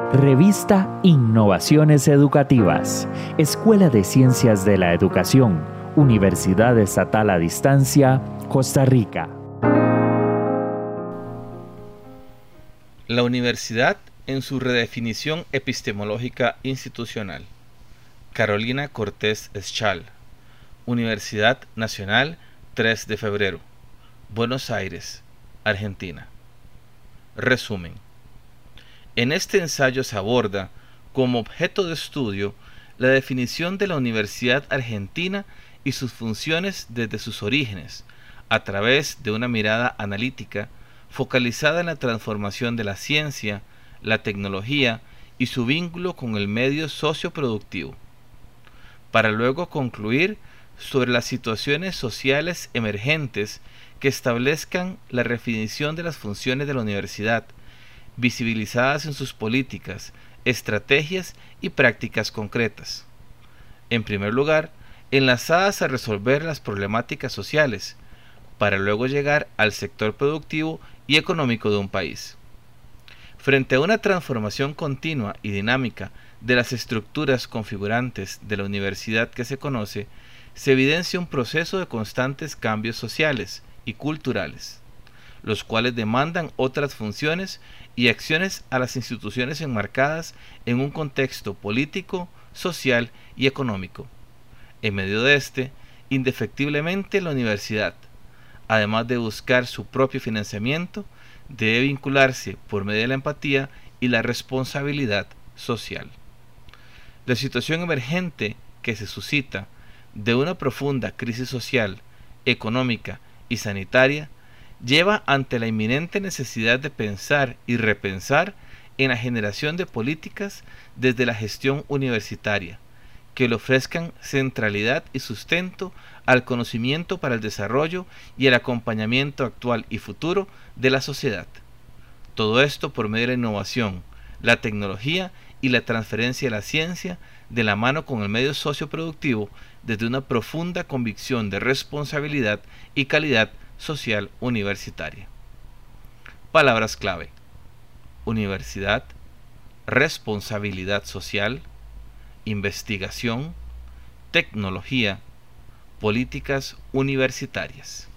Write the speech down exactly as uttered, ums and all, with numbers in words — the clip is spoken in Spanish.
Revista Innovaciones Educativas, Escuela de Ciencias de la Educación, Universidad Estatal a Distancia, Costa Rica. La universidad en su redefinición epistemológica institucional. Carolina Cortés Eschal, Universidad Nacional, tres de febrero, Buenos Aires, Argentina. Resumen. En este ensayo se aborda, como objeto de estudio, la definición de la Universidad Argentina y sus funciones desde sus orígenes, a través de una mirada analítica focalizada en la transformación de la ciencia, la tecnología y su vínculo con el medio socioproductivo, para luego concluir sobre las situaciones sociales emergentes que establezcan la redefinición de las funciones de la universidad, visibilizadas en sus políticas, estrategias y prácticas concretas. En primer lugar, enlazadas a resolver las problemáticas sociales, para luego llegar al sector productivo y económico de un país. Frente a una transformación continua y dinámica de las estructuras configurantes de la universidad que se conoce, se evidencia un proceso de constantes cambios sociales y culturales, los cuales demandan otras funciones y acciones a las instituciones enmarcadas en un contexto político, social y económico. En medio de este, indefectiblemente la universidad, además de buscar su propio financiamiento, debe vincularse por medio de la empatía y la responsabilidad social. La situación emergente que se suscita de una profunda crisis social, económica y sanitaria lleva ante la inminente necesidad de pensar y repensar en la generación de políticas desde la gestión universitaria, que le ofrezcan centralidad y sustento al conocimiento para el desarrollo y el acompañamiento actual y futuro de la sociedad. Todo esto por medio de la innovación, la tecnología y la transferencia de la ciencia de la mano con el medio socioproductivo desde una profunda convicción de responsabilidad y calidad social universitaria. Palabras clave: universidad, responsabilidad social, investigación, tecnología, políticas universitarias.